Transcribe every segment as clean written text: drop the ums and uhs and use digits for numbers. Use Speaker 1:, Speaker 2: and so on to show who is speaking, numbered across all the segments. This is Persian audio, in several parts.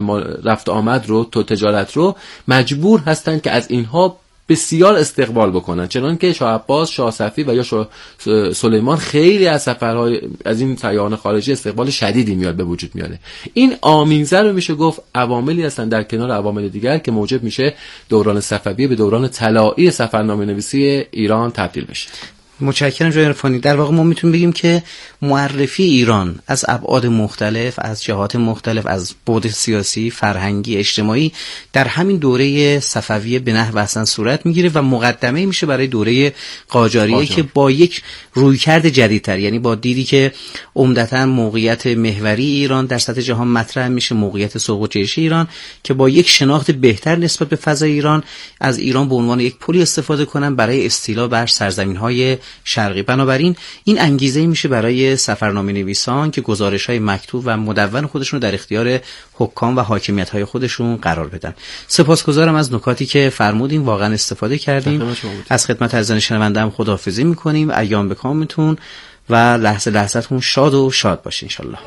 Speaker 1: رفت آمد رو، تو تجارت رو مجبور هستن که از اینها بسیار استقبال بکنن، چنانکه شاه عباس، شاه صفی و یا شاه سلیمان خیلی از سفرهای از این سیاحان خارجی استقبال شدیدی میاد به وجود میاره. این آمین‌زه رو میشه گفت عواملی هستن در کنار عوامل دیگر که موجب میشه دوران صفویه به دوران طلایی سفرنامه‌نویسی ایران تبدیل بشه.
Speaker 2: متشکرم جناب عرفانی. در واقع ما میتونیم بگیم که معرفی ایران از ابعاد مختلف، از جهات مختلف، از بعد سیاسی، فرهنگی، اجتماعی در همین دوره صفویه به نحو احسن صورت میگیره و مقدمه میشه برای دوره قاجاریه که با یک رویکرد جدیدتر، یعنی با دیدی که عمدتاً موقعیت محوری ایران در سطح جهان مطرح میشه، موقعیت سوق و جیش ایران، که با یک شناخت بهتر نسبت به فضای ایران از ایران به عنوان یک پلی استفاده کنن برای استیلا بر سرزمین‌های شرقی. بنابراین این انگیزه میشه برای سفرنامه نویسان که گزارش‌های مکتوب و مدون خودشون رو در اختیار حکام و حاکمیت‌های خودشون قرار بدن. سپاسگزارم از نکاتی که فرمودین، واقعا استفاده کردیم. از خدمت عزیزان شنونده‌ام خداحافظی می‌کنیم. ایام به کامتون و لحظه لحظتون شاد و شاد باشه ان شاءالله.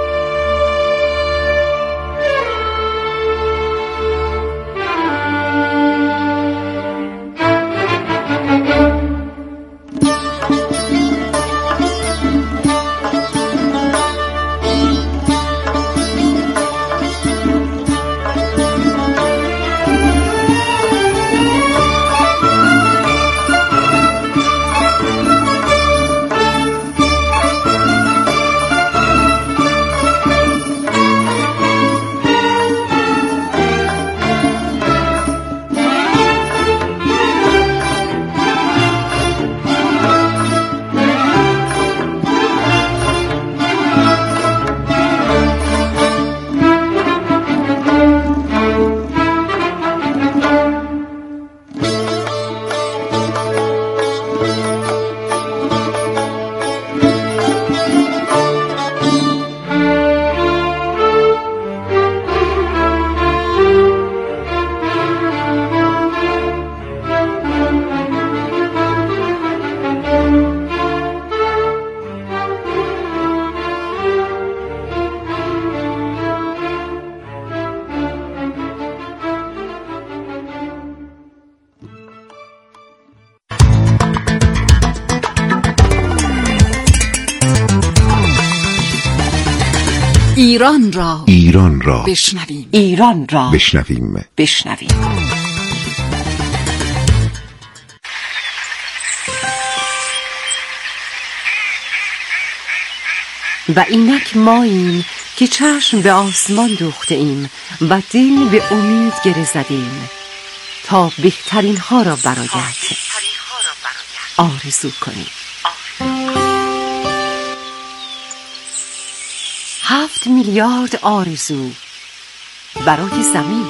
Speaker 3: ایران را
Speaker 4: بشنویم.
Speaker 3: ایران را بشنویم.
Speaker 4: و اینک ماییم که چشم به آسمان دوخته ایم و دل به امید گره زدیم تا بهترین ها را برایت آرزو کنیم. 7 میلیارد آرزو برای زمین.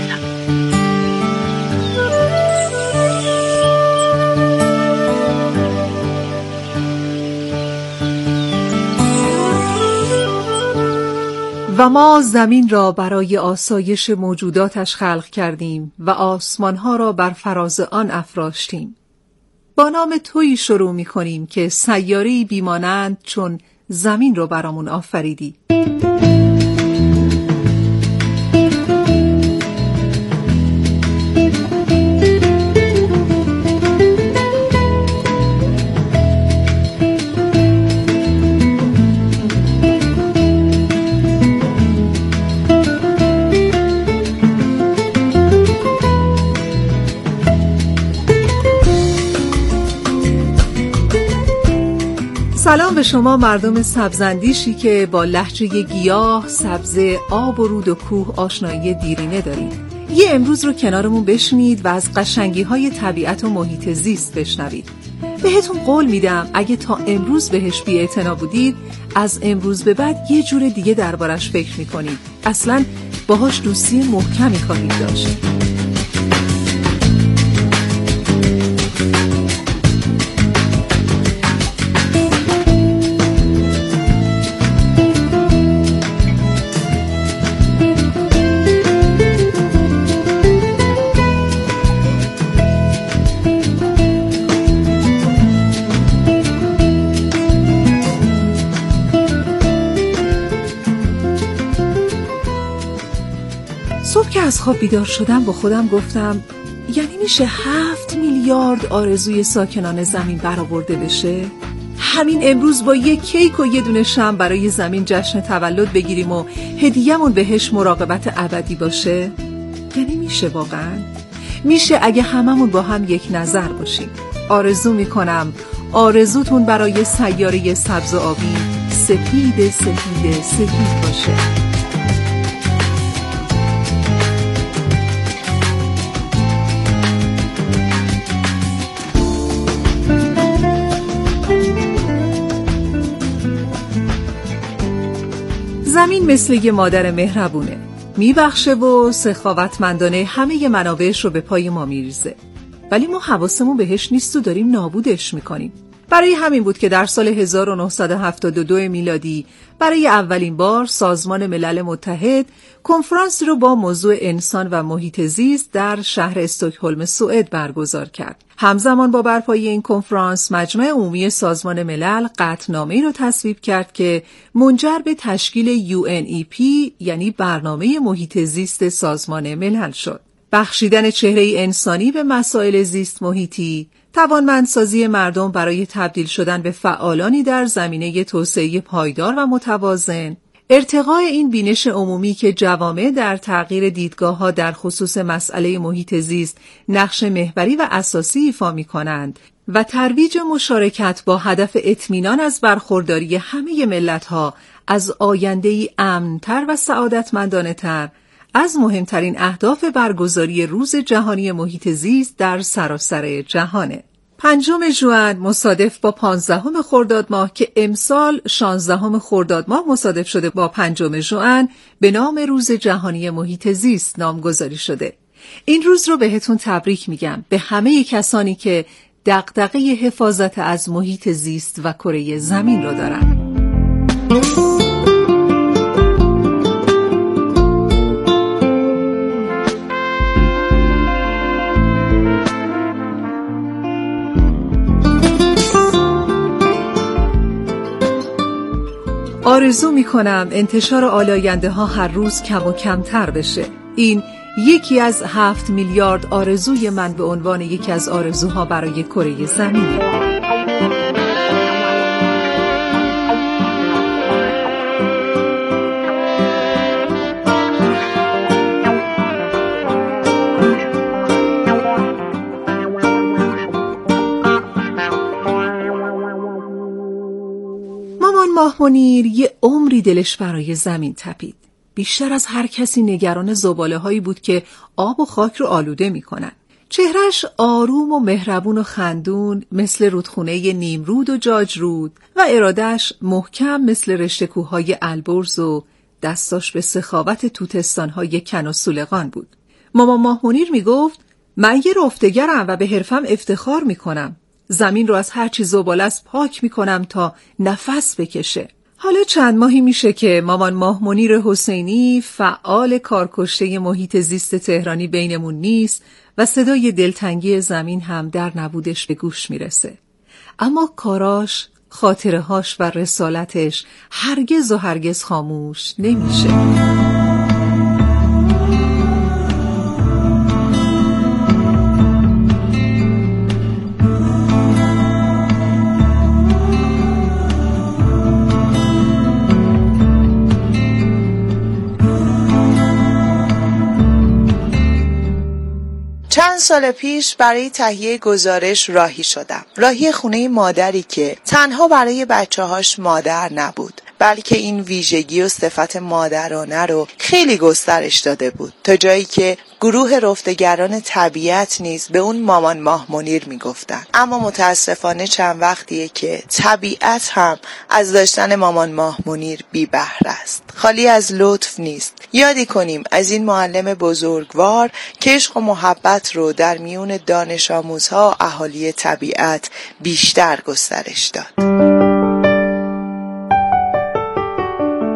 Speaker 5: و ما زمین را برای آسایش موجوداتش خلق کردیم و آسمانها را بر فراز آن افراشتیم. با نام تویی شروع می کنیم که سیاره‌ای بیمانند چون زمین رو برامون آفریدی. سلام به شما مردم سبزندیشی که با لهجه گیاه، سبزه، آب و رود و کوه آشنایی دیرینه دارید. یه امروز رو کنارمون بشینید و از قشنگی‌های طبیعت و محیط زیست بشنوید. بهتون قول میدم اگه تا امروز بهش بی‌اعتنا بودید، از امروز به بعد یه جور دیگه دربارش فکر می‌کنید. اصلاً باهاش دوستی محکمی خواهید داشت. صبح که از خواب بیدار شدم با خودم گفتم یعنی میشه 7 میلیارد آرزوی ساکنان زمین برآورده بشه؟ همین امروز با یک کیک و یه دونه شمع برای زمین جشن تولد بگیریم و هدیه‌مون بهش مراقبت ابدی باشه؟ یعنی میشه واقعا؟ میشه اگه هممون با هم یک نظر باشیم. آرزو میکنم آرزوتون برای سیاره سبز و آبی سپید سپید سپید باشه. زمین مثل یه مادر مهربونه، میبخشه و سخاوتمندانه همه منابعش رو به پای ما میریزه، ولی ما حواسمون بهش نیست و داریم نابودش میکنیم. برای همین بود که در سال 1972 میلادی برای اولین بار سازمان ملل متحد کنفرانسی رو با موضوع انسان و محیط زیست در شهر استکهلم سوئد برگزار کرد. همزمان با برپایی این کنفرانس مجمع عمومی سازمان ملل قطعنامه‌ای رو تصویب کرد که منجر به تشکیل UNEP یعنی برنامه محیط زیست سازمان ملل شد. بخشیدن چهره انسانی به مسائل زیست محیطی، توانمندسازی مردم برای تبدیل شدن به فعالانی در زمینه توسعه پایدار و متوازن، ارتقاء این بینش عمومی که جوامع در تغییر دیدگاه‌ها در خصوص مسئله محیط زیست نقش محوری و اساسی ایفا می‌کنند و ترویج مشارکت با هدف اطمینان از برخورداری همه ملت‌ها از آینده‌ای امن‌تر و سعادتمندانه‌تر از مهمترین اهداف برگزاری روز جهانی محیط زیست در سراسر جهانه. 5 ژوئن مصادف با 15 خرداد ماه که امسال 16 خرداد ماه مصادف شده با 5 ژوئن به نام روز جهانی محیط زیست نامگذاری شده. این روز رو بهتون تبریک میگم، به همه کسانی که دغدغه حفاظت از محیط زیست و کره زمین رو دارن. آرزو میکنم انتشار آلاینده ها هر روز کم و کمتر بشه. این یکی از 7 میلیارد آرزوی من به عنوان یکی از آرزوها برای کره زمینه. ماه منیر یه عمری دلش برای زمین تپید. بیشتر از هر کسی نگران زباله هایی بود که آب و خاک رو آلوده می کنن. چهرش آروم و مهربون و خندون مثل رودخونه نیمرود و جاجرود و ارادش محکم مثل رشته کوههای البرز و دستاش به سخاوت توتستانهای کن و سولغان بود. مامان ماه منیر می گفت من یه رفتگرم و به حرفم افتخار می کنم. زمین رو از هر چی زباله است پاک میکنم تا نفس بکشه. حالا چند ماهی میشه که مامان ماه منیر حسینی فعال کارکشته محیط زیست تهرانی بینمون نیست و صدای دلتنگی زمین هم در نبودش به گوش میرسه. اما کاراش، خاطرهاش و رسالتش هرگز و هرگز خاموش نمیشه.
Speaker 6: چند سال پیش برای تهیه گزارش راهی شدم. راهی خونه مادری که تنها برای بچه‌هاش مادر نبود، بلکه این ویژگی و صفت مادرانه رو خیلی گسترش داده بود، تا جایی که گروه رفتگران طبیعت نیز به اون مامان ماه منیر میگفتن. اما متاسفانه چند وقتیه که طبیعت هم از داشتن مامان ماه منیر بی بهره است، خالی از لطف نیست. یادی کنیم از این معلم بزرگوار که عشق و محبت رو در میون دانش آموزها اهالی طبیعت بیشتر گسترش داد.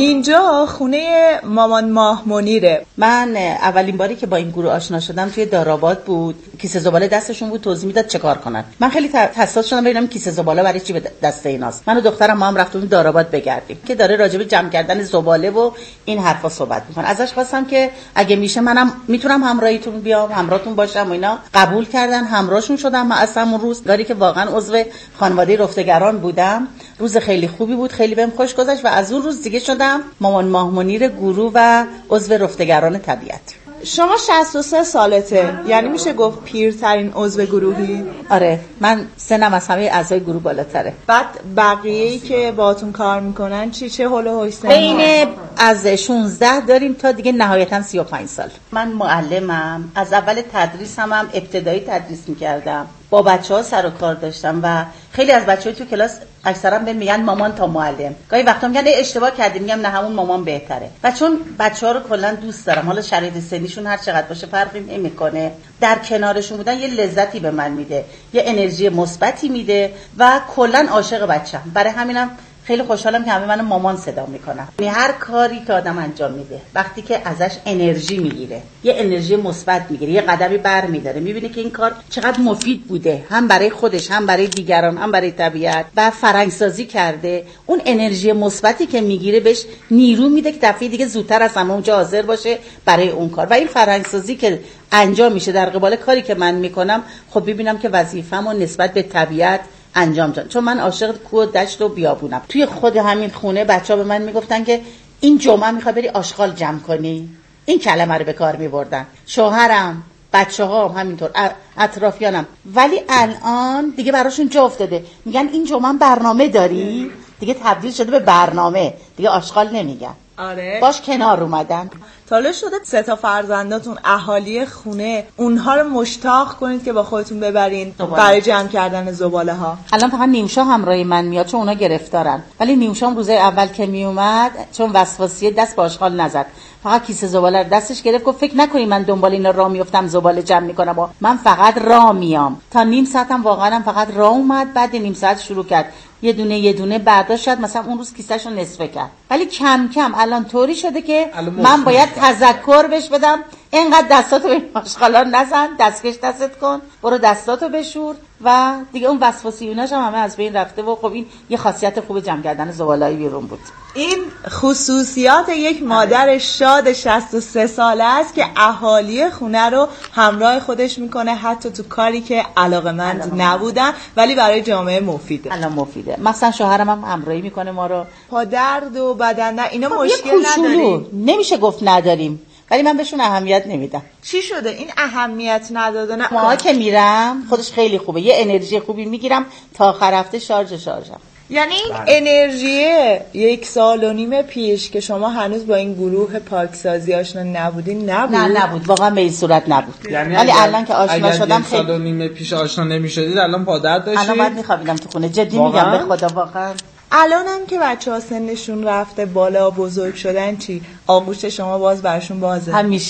Speaker 6: اینجا خونه مامان ماه منیره.
Speaker 7: من اولین باری که با این گروه آشنا شدم توی داراباد بود. کیسه زباله دستشون بود، توضیح میداد چه کار کنن. من خیلی حساس شدم ببینم کیسه زباله برای چی به دست ایناست. من و دخترم ما هم رفتیم داراباد بگردیم که داره راجع به جمع کردن زباله و این حرفا صحبت میکنه. ازش خواستم که اگه میشه منم میتونم همراهیتون بیام، همراهتون باشم و اینا. قبول کردن، همراهشون شدم. من اصلا اون روز گاری که واقعا عضو خانواده رفتگران بودم، روز خیلی خوبی بود، خیلی بهم خوش گذشت و از اون روز دیگه شدم مامان ماه منیر گروه و عضو رفتگران طبیعت.
Speaker 6: شما 63 سالته، یعنی میشه گفت پیرترین عضو گروهی؟
Speaker 7: آره، من سنم از همه اعضای گروه بالاتره.
Speaker 6: بعد بقیه‌ای که باهاتون کار میکنن چه هول و هوش سن؟
Speaker 7: بین از 16 داریم تا دیگه نهایتا 35 سال. من معلمم، از اول تدریسم هم ابتدایی تدریس میکردم، با بچه‌ها سر و کار داشتم و خیلی از بچه‌ها تو کلاس اکثرا بهم میگن مامان تا معلم. گاهی وقتا میگن اشتباه کردی، میگم نه همون مامان بهتره. و چون بچه‌ها رو کلا دوست دارم، حالا شرایط سنیشون هر چقدر باشه فرقی نمیکنه، در کنارشون بودن یه لذتی به من میده، یه انرژی مثبتی میده و کلا عاشق بچه‌ام. برای همینم خیلی خوشحالم که همه منو مامان صدا میکنن. یعنی هر کاری که آدم انجام میده وقتی که ازش انرژی میگیره، یه انرژی مثبت میگیره، یه قدمی برمی‌داره، میبینه که این کار چقدر مفید بوده، هم برای خودش، هم برای دیگران، هم برای طبیعت، و فرهنگ‌سازی کرده. اون انرژی مثبتی که میگیره بهش نیرو میده که دفعه دیگه زودتر از همه اونجا حاضر باشه برای اون کار. و این فرهنگ‌سازی که انجام میشه در قبال کاری که من میکنم، خب ببینم که وظیفه‌مو نسبت به طبیعت انجام دادم. چون من عاشق کوه و دشت و بیابونم. توی خود همین خونه بچه‌ها به من میگفتن که این جمعه میخوای بری آشغال جمع کنی. این کلمه رو به کار میبردن. شوهرم، بچه‌ها همینطور، اطرافیانم. ولی الان دیگه براشون جا افتاده، میگن این جمعه برنامه داری؟ دیگه تبدیل شده به برنامه، دیگه آشغال نمیگن.
Speaker 6: آره.
Speaker 7: باش کنار اومدن.
Speaker 6: تاله شده 3 تا فرزنداتون، اهالی خونه، اونها رو مشتاق کنید که با خودتون ببرین برای جمع کردن زباله ها؟
Speaker 7: الان فقط نیوشا همراهی من میاد چون اونا گرفتارن، ولی نیوشام روزای اول که میومد چون وسواسیه دست به آشغال نزد، فقط کیسه زباله رو دستش گرفت، گفت فکر نکنی من دنبال اینا راه میافتم زباله جمع میکنم، من فقط راه میام. تا نیم ساعتم واقعا فقط راه اومد. بعد نیم ساعت شروع کرد یه دونه برداشت، مثلا اون روز کیسه‌شو نصفه کرد. ولی کم کم الان طوری شده که من باید تذکر بهش بدم اینقدر دستاتو به آشغالا نزن، دستکش دستت کن، برو دستاتو بشور و دیگه اون وسواسیوناش هم همه از بین رفته. و خب این یه خاصیت خوب جمع کردن زباله‌ای بیرون بود.
Speaker 6: این خصوصیات یک مادر شاد 63 ساله است که اهالی خونه رو همراه خودش میکنه، حتی تو کاری که علاقه‌مند نبودن ولی برای جامعه مفیده.
Speaker 7: الان مفیده. مثلا شوهرم هم همراهی میکنه ما رو.
Speaker 6: پا درد و بدن اینا
Speaker 7: خب
Speaker 6: مشکل نداریم؟
Speaker 7: نمیشه گفت نداریم، ولی من بهشون اهمیت نمیدم.
Speaker 6: چی شده این اهمیت ندادن؟
Speaker 7: ما که میرم خودش خیلی خوبه، یه انرژی خوبی میگیرم تا آخر هفته شارژم.
Speaker 6: یعنی انرژی 1.5 سال پیش که شما هنوز با این گروه پاکسازی آشنا نبودین نبود؟
Speaker 7: نه نبود، واقعا به این صورت نبود.
Speaker 2: یعنی
Speaker 7: ولی الان که آشنا شدم
Speaker 2: خیلی 1.5 سال پیش آشنا نمی‌شدید الان پادر داشتید؟
Speaker 7: الان باید میخوابیدم تو خونه، جدی میگم به خدا واقعا.
Speaker 6: الانم که بچه‌ها سنشون رفته بالا، بزرگ شدن، چی آغوش شما باز برشون بازه؟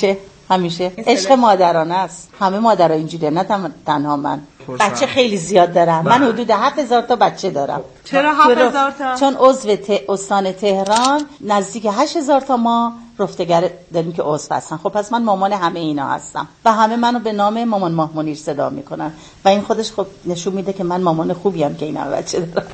Speaker 7: همیشه عشق مادرانه است. همه مادرها اینجوریه، نه تنها من. بچه خیلی زیاد دارم. من حدود 7000 تا بچه دارم.
Speaker 6: چرا 7000 تا؟
Speaker 7: چون عضو استان تهران نزدیک 8000 تا ما رفتگر داریم که عضو هستن. خب پس من مامان همه اینا هستم و همه منو به نام مامان ماه منیر صدا میکنن و این خودش خب نشون میده که من مامان خوبی ام که اینا بچه دارم.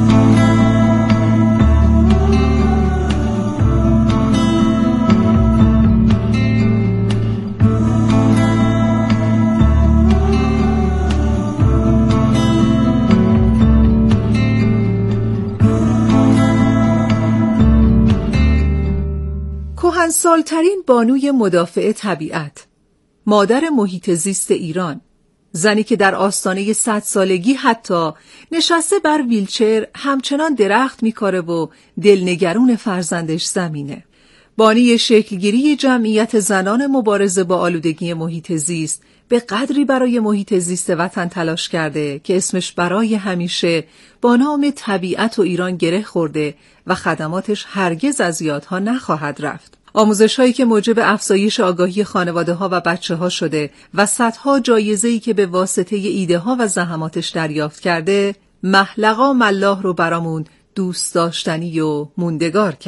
Speaker 5: کهنسال‌ترین بانوی مدافع طبیعت، مادر محیط زیست ایران، زنی که در آستانه 100 سالگی حتی نشسته بر ویلچر همچنان درخت میکاره و دلنگرون فرزندش زمینه. بانی شکلگیری جمعیت زنان مبارزه با آلودگی محیط زیست به قدری برای محیط زیست وطن تلاش کرده که اسمش برای همیشه با نام طبیعت و ایران گره خورده و خدماتش هرگز از یادها نخواهد رفت. آموزش‌هایی که موجب افزایش آگاهی خانواده‌ها و بچه‌ها شده و صدها جایزه‌ای که به واسطه ایده‌ها و زحماتش دریافت کرده، محلقا ملاح رو برامون دوست داشتنی و موندگار کرد.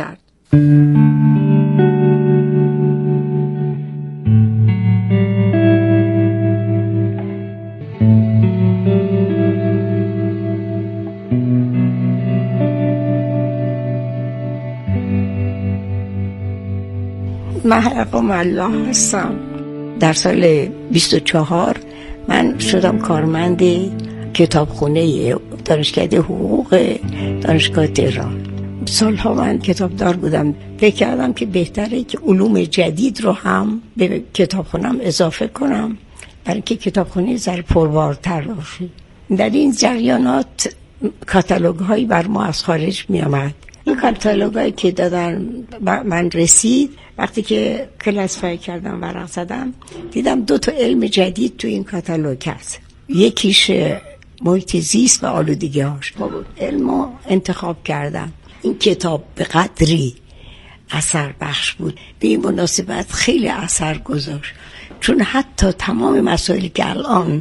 Speaker 8: محرقه الله هستم. در سال 24 من شدم کارمند کتابخونه دانشکده حقوق دانشگاه تهران. سالها من کتابدار بودم. فکر کردم که بهتره که علوم جدید رو هم به کتابخونم اضافه کنم برای اینکه کتابخونه ذره پربارتر باشه. در این جریانات کاتالوگ هایی بر ما از خارج می آمد. این کاتالوگ هایی که دادن من رسید، وقتی که کلاسیفای کردم ورق زدم دیدم 2 علم جدید تو این کاتالوگ هست. یکیش محیط زیست و آلودگی‌هاش. علمو انتخاب کردم. این کتاب به قدری اثر بخش بود، به این مناسبت خیلی اثر گذاشت، چون حتی تمام مسائلی که الان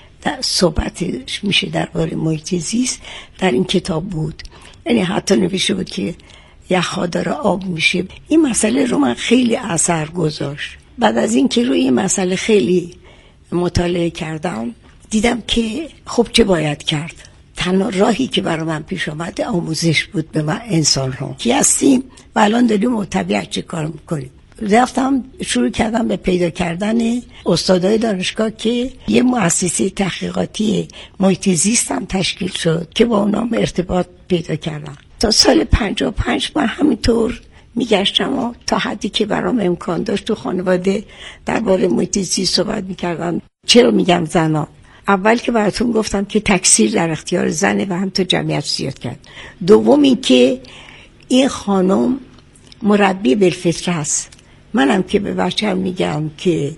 Speaker 8: صحبتش میشه درباره محیط زیست در این کتاب بود. یعنی حتی نوشته بود که یخ‌ها داره آب میشه. این مسئله رو من خیلی اثر گذاشت. بعد از این که روی این مسئله خیلی مطالعه کردم دیدم که خب چه باید کرد. تنها راهی که برای من پیش آمده آموزش بود به من انسان ها کی هستیم و الان داریم با طبیعت چه کار میکنیم. رفتم شروع کردم به پیدا کردن استادای دانشگاه که یه مؤسسه تحقیقاتی محیط زیست هم تشکیل شد که با اونام ارتباط پیدا کردم. تا سال 55 من همینطور میگشتم و تا حدی که برام امکان داشت تو خانواده درباره محیط زیست صحبت میکردم. چرا میگم زنان؟ اول که براتون گفتم که تکثیر در اختیار زنه و هم تو جمعیت زیاد کرد. دوم این که این خانم مربی بالفطره هست. منم که به بچه‌م میگم که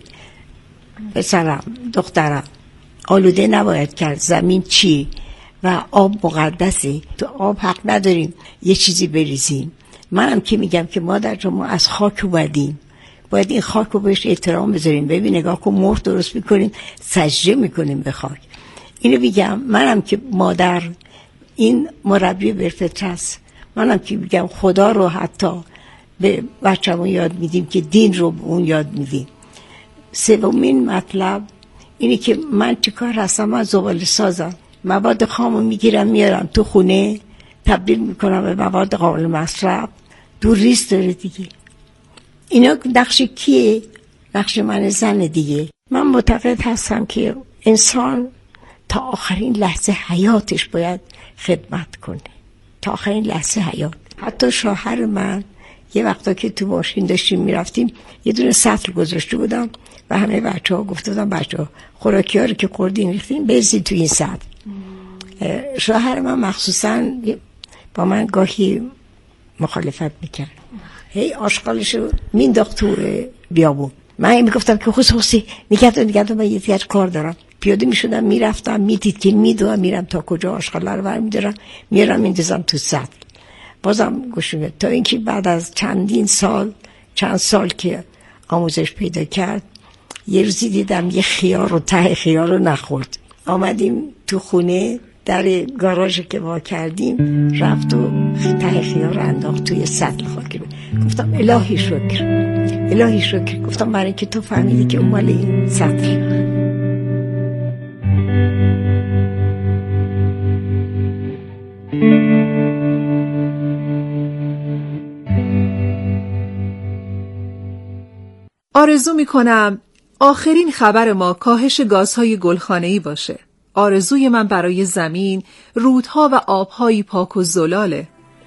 Speaker 8: پسرم دخترم آلوده نباید کرد، زمین چی و آب مقدسه، تو آب حق نداریم یه چیزی بریزیم. منم که میگم که مادر جان ما از خاک اومدیم، باید این خاک رو بهش احترام بذاریم. ببین نگاه کن مرغ درست میکنیم سجده میکنیم به خاک. اینو میگم منم که مادر این مربی بالفطره است. منم که میگم خدا رو حتی به بچه‌مون یاد میدیم که دین رو به اون یاد میدیم. سومین مطلب اینه که من چیکار هستم؟ من زباله سازم. مواد خامو میگیرم میارم تو خونه تبدیل میکنم به مواد قابل مصرف. دور ریز داره دیگه. اینا نقش کیه؟ نقش من زن دیگه. من معتقد هستم که انسان تا آخرین لحظه حیاتش باید خدمت کنه، تا آخرین لحظه حیات. حتی شوهر من یه وقتا که تو ماشین داشتیم میرفتیم یه دونه سطل گذاشته بودم و همه بچه‌ها گفته بودم بچه‌ها خوراکی‌ها رو که خوردین ریختین بریزید تو این سطل. شوهر من مخصوصا با من گاهی مخالفت میکرد، هی آشغالش رو مینداخت تو بیابون. من میگفتم که خصوصی نگهدار من یه کار دارم. پیاده میشدم میرفتم میدید که میدوام میرم تا کجا آشغالا رو برمیدارم میارم میندازم تو سطل. بازم گوشونه تا اینکه بعد از چند سال که آموزش پیدا کرد یه روزی دیدم یه خیار رو ته خیار رو نخورد. آمدیم تو خونه در گاراژ که وا کردیم رفت و ته خیار رو انداخت توی سطل خاکی. گفتم الهی شکر الهی شکر. گفتم برای که تو فهمیدی که اون مال این سطل.
Speaker 5: آرزو میکنم آخرین خبر ما کاهش گازهای گلخانه‌ای باشه. آرزوی من برای زمین رودها و آبهایی پاک و زلاله.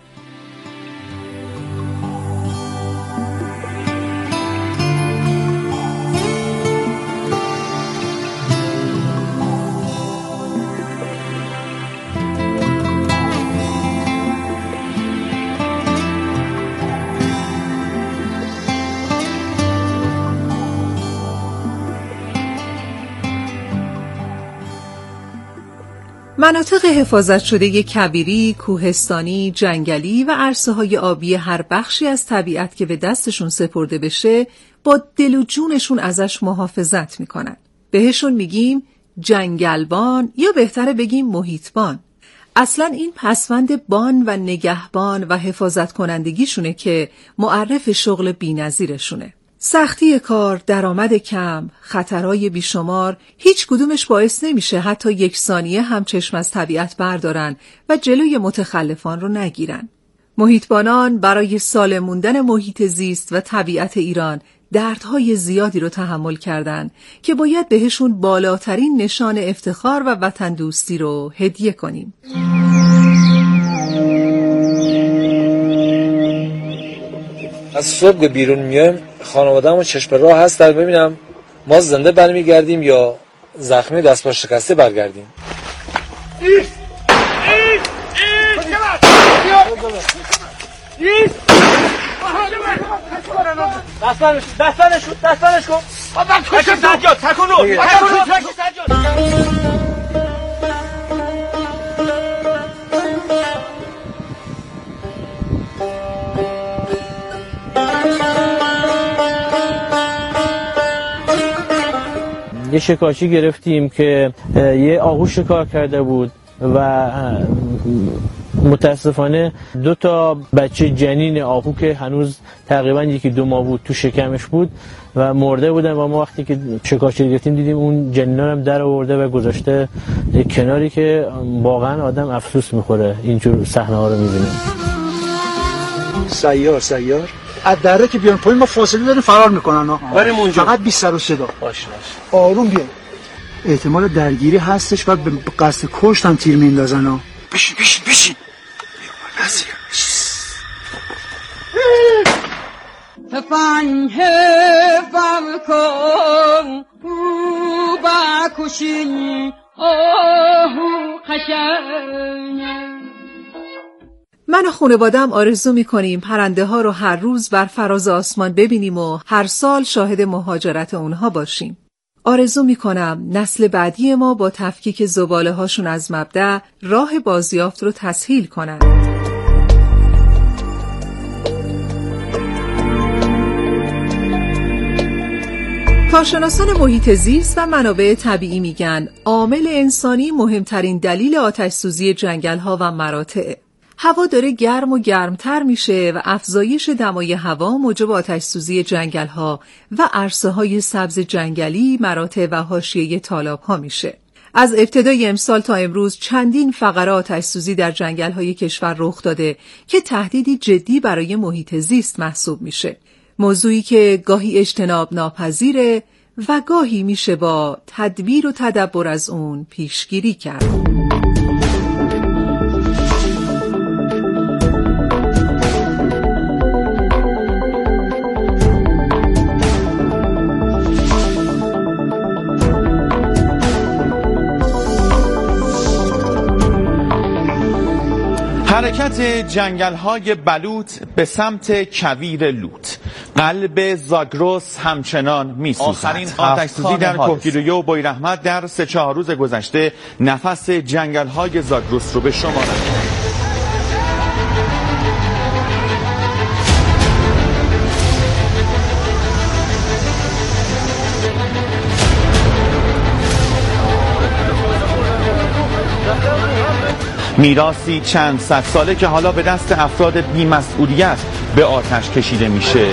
Speaker 5: مناطق حفاظت شده کبیری، کوهستانی، جنگلی و عرصه‌های آبی هر بخشی از طبیعت که به دستشون سپرده بشه با دل و جونشون ازش محافظت میکنن. بهشون میگیم جنگلبان یا بهتره بگیم محیطبان. اصلا این پسوند بان و نگهبان و حفاظت کنندگیشونه که معرف شغل بی‌نظیرشونه. سختی کار، درآمد کم، خطرهای بیشمار، هیچ کدومش باعث نمیشه حتی یک ثانیه هم چشم از طبیعت بردارن و جلوی متخلفان رو نگیرن. محیطبانان برای سالم موندن محیط زیست و طبیعت ایران دردهای زیادی رو تحمل کردن که باید بهشون بالاترین نشان افتخار و وطن دوستی رو هدیه کنیم.
Speaker 9: از صبح که بیرون میایم خانواده‌مون چشم راه هست در ببینم ما زنده برمیگردیم یا زخمی دست پا شکسته برگردیم. دستانش کن تکونو
Speaker 10: یه شکارچی گرفتیم که یه آهو شکار کرده بود و متاسفانه 2 تا بچه جنین آهو که هنوز تقریبا 1-2 ماه بود تو شکمش بود و مرده بودن و ما وقتی که شکارچی گرفتیم دیدیم اون جنینا هم در آورده و گذاشته کناری که واقعا آدم افسوس میخوره اینجور صحنه ها رو میبینه.
Speaker 11: سیار از دره که بیان پایین ما فاصله داریم فرار میکنن ها. بریم اونجا فقط 20 سر و صدا. باشه آروم بیا. احتمال درگیری هستش و به قصد کشت هم تیر میندازن ها. بشین
Speaker 12: تفنگ کن او با کشین آهو قشنگ.
Speaker 5: من و خانواده‌ام آرزو می‌کنیم پرنده ها رو هر روز بر فراز آسمان ببینیم و هر سال شاهد مهاجرت اونها باشیم. آرزو می‌کنم نسل بعدی ما با تفکیک زباله هاشون از مبدأ راه بازیافت رو تسهیل کنن. کارشناسان محیط زیست و منابع طبیعی میگن عامل انسانی مهمترین دلیل آتش‌سوزی جنگل‌ها و مراتع. هوا داره گرم و گرمتر میشه و افزایش دمای هوا موجب آتش‌سوزی جنگل‌ها و عرصه‌های سبز جنگلی، مراتع و حاشیه تالاب‌ها میشه. از ابتدای امسال تا امروز چندین فقره آتش‌سوزی در جنگل‌های کشور رخ داده که تهدیدی جدی برای محیط زیست محسوب میشه. موضوعی که گاهی اجتناب ناپذیره و گاهی میشه با تدبیر و تدبر از اون پیشگیری کرد.
Speaker 13: حرکت جنگل‌های بلوط به سمت کویر لوط. قلب زاگرس همچنان می‌سوزد. آخرین آتش‌سوزی در کهگیلویه و بویراحمد در 3-4 روز گذشته نفس جنگل‌های زاگرس رو به شمار آورد. میراثی چند صد ساله که حالا به دست افراد بی‌مسئولیت به آتش کشیده میشه.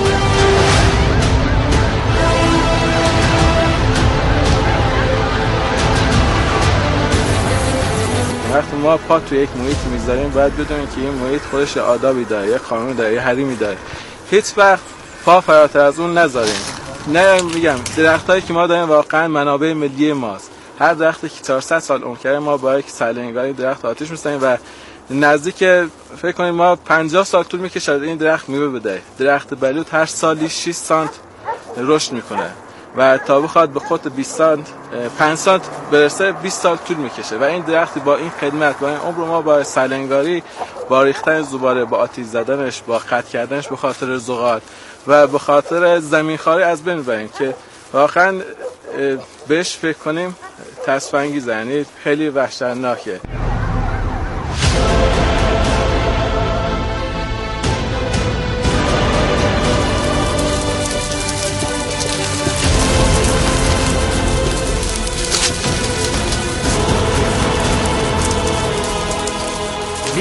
Speaker 14: وقتی ما پا توی یک محیط میذاریم باید بدونیم که این محیط خودش آدابی داره، یک قانون داره، یک حریمی داره. هیچ وقت پا فراتر از اون نذاریم. نه میگم درختایی که ما داریم واقعا منابع ملی ماست. هر درختی که 400 سال عمر کرده ما با یک سلنگاری درخت آتش می‌زنیم و نزدیک فکر کنیم ما 50 سال طول می‌کشه این درخت میوه بده. درخت بلوط هر سالی 6 سانت رشد میکنه و تا بخواد به قطر 20 سانت 5 سانت برسه 20 سال طول میکشه و این درختی با این خدمت با این عمر ما با سلنگاری، با ریختن زباله، با آتش زدنش، با قطع کردنش به خاطر زغال و به خاطر زمینخواری از بین میبریم که واقعا بهش فکر کنیم تسفنگیزه، یعنی خیلی وحشتناکه.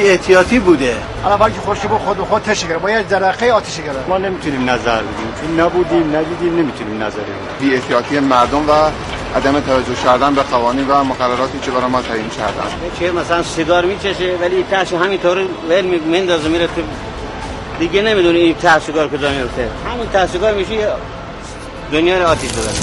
Speaker 15: بی احتیاطی بوده.
Speaker 11: الان که خوشی با خود به خود تشه گرفت، باید جرقه آتش گرفت.
Speaker 15: ما نمیتونیم نظر بدیم چون نبودیم ندیدیم، نمیتونیم نظر بدیم.
Speaker 16: بی احتیاطی مردم و عدم توجه کردن به قوانین و مقرراتی که برای ما تعیین شدن.
Speaker 15: چه مثلا سیگار میکشه ولی تاش همینطور ول میندازه میره تو، دیگه نمیدونه این ته سیگار کجا میفته، همین ته سیگار میشه دنیا رو آتیش بزنه.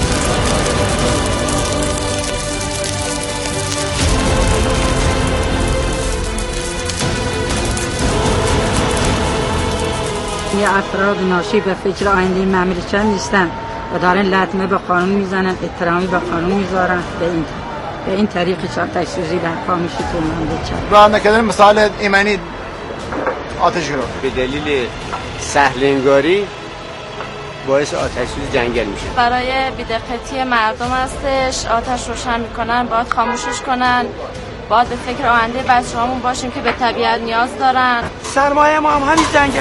Speaker 17: یه افراد ناشی به فکر آینده مملکت نیستن و دارن لطمه به قانون میزنن، احترامی به قانون میذارن. به این طریق آتش سوزی در پا میشه تو مملکت.
Speaker 11: راه نکردن مثال ایمنی آتش گرفت.
Speaker 15: به دلیل سهلنگاری باعث آتش سوزی جنگل میشه.
Speaker 18: برای بی‌دقتی مردم هستش، آتش روشن میکنن، باید خاموشش کنن. باید به فکر آینده بچه‌هامون باشیم که به طبیعت نیاز دارن.
Speaker 19: سرمایه ما هم همین جنگل.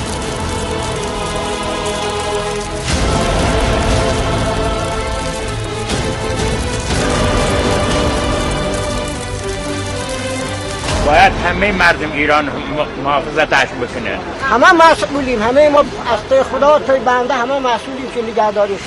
Speaker 20: باید همه مردم ایران محافظتش بکنن.
Speaker 19: همه مسئولیم، همه ما از توی خدا توی بنده همه مسئولیم که نگهداریش.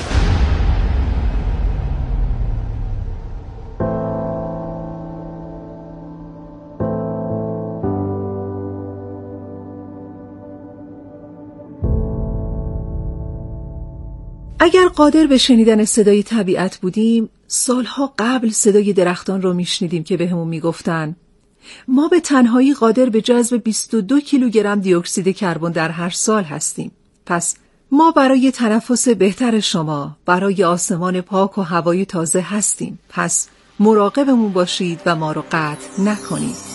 Speaker 5: اگر قادر به شنیدن صدای طبیعت بودیم، سالها قبل صدای درختان رو میشنیدیم که بهمون میگفتن ما به تنهایی قادر به جذب 22 کیلوگرم دی اکسید کربن در هر سال هستیم. پس ما برای تنفس بهتر شما، برای آسمان پاک و هوای تازه هستیم. پس مراقبمون باشید و ما رو قطع نکنید.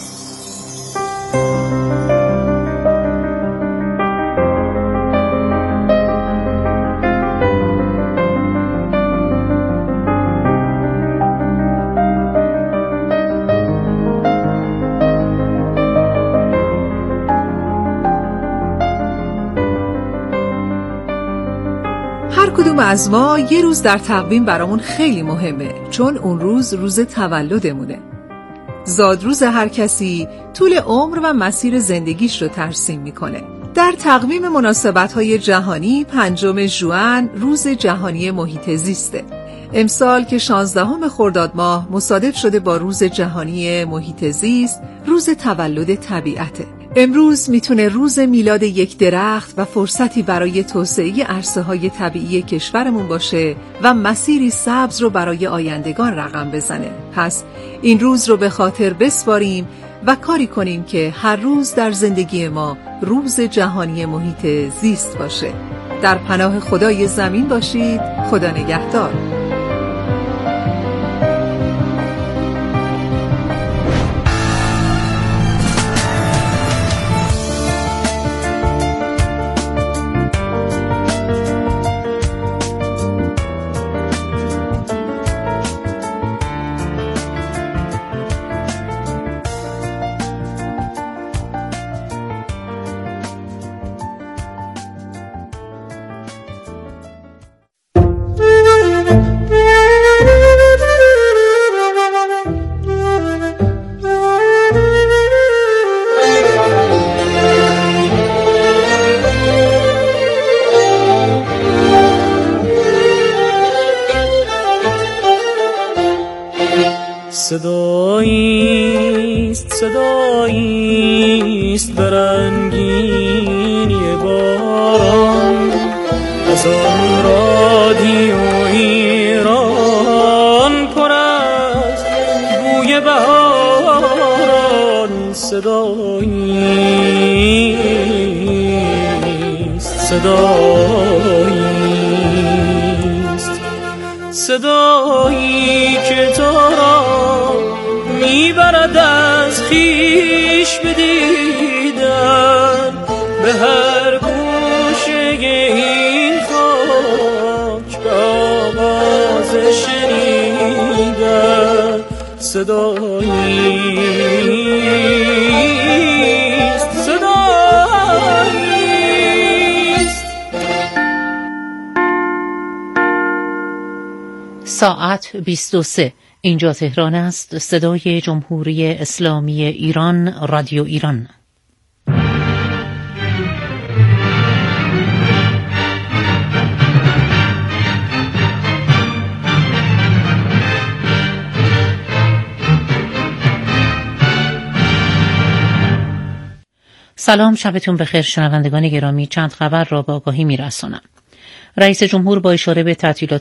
Speaker 5: هر کدوم از ما یه روز در تقویم برامون خیلی مهمه، چون اون روز تولدمونه. زادروز هر کسی طول عمر و مسیر زندگیش رو ترسیم میکنه. در تقویم مناسبت‌های جهانی 5 ژوئن روز جهانی محیط زیسته. امسال که 16 خرداد ماه مصادف شده با روز جهانی محیط زیست، روز تولد طبیعته. امروز میتونه روز میلاد یک درخت و فرصتی برای توسعه عرصه‌های طبیعی کشورمون باشه و مسیری سبز رو برای آیندگان رقم بزنه. پس این روز رو به خاطر بسپاریم و کاری کنیم که هر روز در زندگی ما روز جهانی محیط زیست باشه. در پناه خدای زمین باشید. خدا نگهدار.
Speaker 21: صداییست برنگینی باران از آن رادیو ایران پر از بوی بهاران. صدایی که تو را میبرد از خویش بدیدن به هر گوشه این خاک به آواز شنیدن. صداییست
Speaker 22: ساعت 23.
Speaker 1: اینجا تهران است. صدای جمهوری اسلامی ایران، رادیو ایران. سلام، شبتون بخیر شنوندگان گرامی. چند خبر را به آگاهی می‌رسانم. رئیس جمهور با اشاره به تعطیلات